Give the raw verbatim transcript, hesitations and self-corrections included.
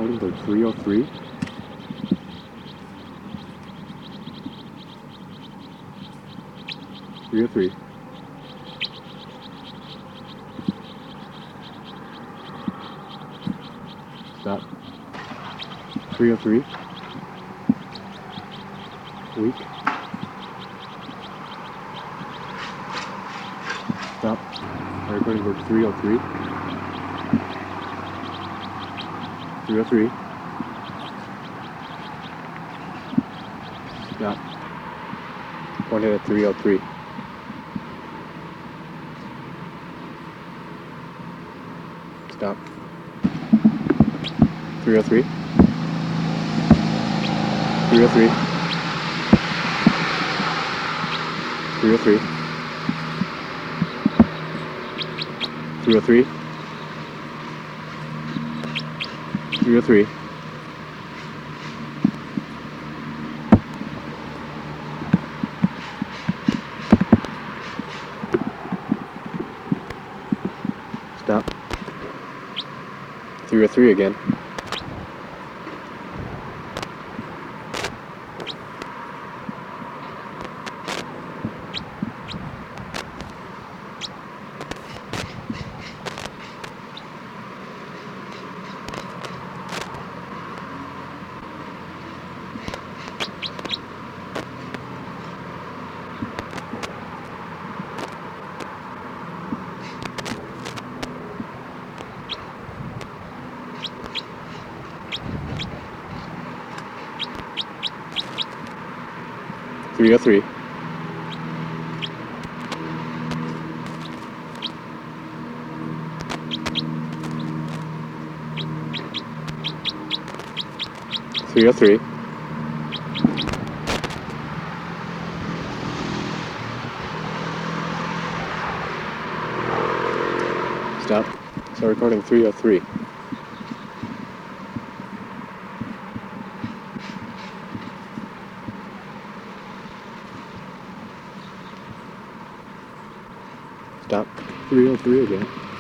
recording for three oh three. three oh three. Stop. three oh three. Weak. Stop. I'm recording for three oh three. three oh three. Stop. Pointed at three oh three. Stop. three oh three. three oh three. three oh three. three oh three. three oh three. Stop. three oh three again. three oh three. three oh three. Stop. Start recording three oh three. Stop. three oh three again.